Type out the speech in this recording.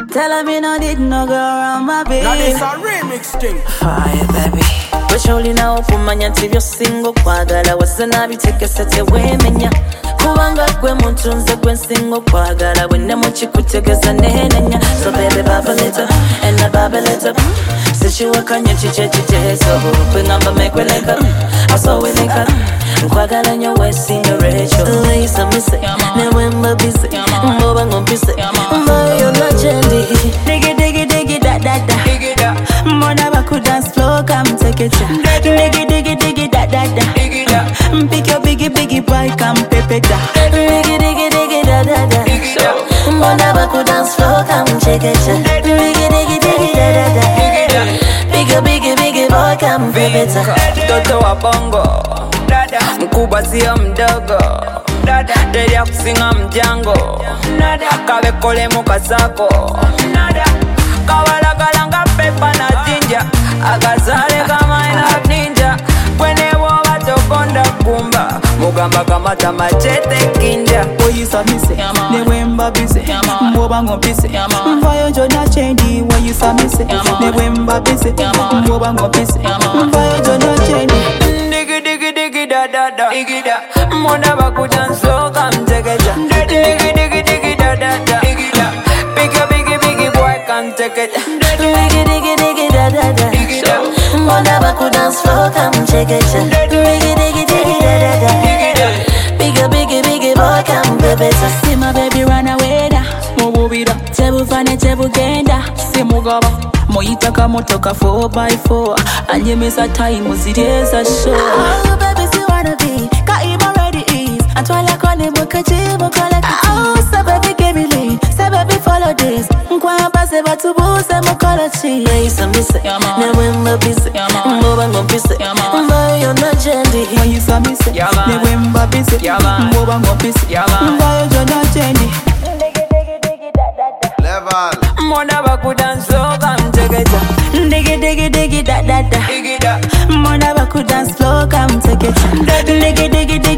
Tell him you no need no girl around my baby. Now this a remix thing. Fire baby. Wesholi na okumanya tivyo single kwagala wasana bitekese tewemenya kubanga gwe muntu nze gwe single kwagala wenne mukikutegeza nenenya. So baby bubble it up and I bubble it up. Sichiwakanya chiche so kwengamba mekwe link up. I saw we link up. Nkwagala nyo wesinga Rachel. Lisa mise newemba bise mboba ngompise mboyo na jendi. Digi digi digi da da da. Mona baku dance floor come take it. Diggy diggy diggy da da da. Pick your biggie biggie boy come pepe da. Diggy diggy diggy da da da. Mona baku dance floor come take it. Diggy diggy diggy da da da. Pick your biggie biggie boy come pepe da. Toto wa bongo mkubwa sio mdogo, deli ya kusinga mjango, kawekole mukasako, kawalagalanga pepa na jinja, akazale kama ina ninja, kwene woba tokonda kumba, mugamba kamata machete kinja. Oyisa mise, newemba bise, mboba ngopise, mvayo jona chendi. Oyisa mise, newemba bise, mboba ngopise, mvayo jona chendi. Da da da, igida. Mona baku dance slow, come take it. Diggy diggy diggy da da da, igida. Biggie boy, come take it. Diggy diggy diggy da da da. Mona baku dance slow, come take it. Diggy diggy diggy da da da. Biggie boy, come baby. See my baby run away da. Mububira, tebu fane tebu genda. See mugaba. Moyitaka motoka 4x4. Anyemeza time zireza show. Oh baby si wanna be Kaima ready is Antwala kone mukajibu kole kiti. Oh so baby give me lead. Say baby follow this. Mkwamba se batubu se mukolo chi. Oyisa mise newemba bise mboba ngopise mvayo na jendi. Oyisa mise newemba bise mboba ngopise mvayo jona jendi. Level. Mona baku dance slow, come take it. Diggy diggy diggy da da da. Mona baku dance slow, come take it. Diggy diggy diggy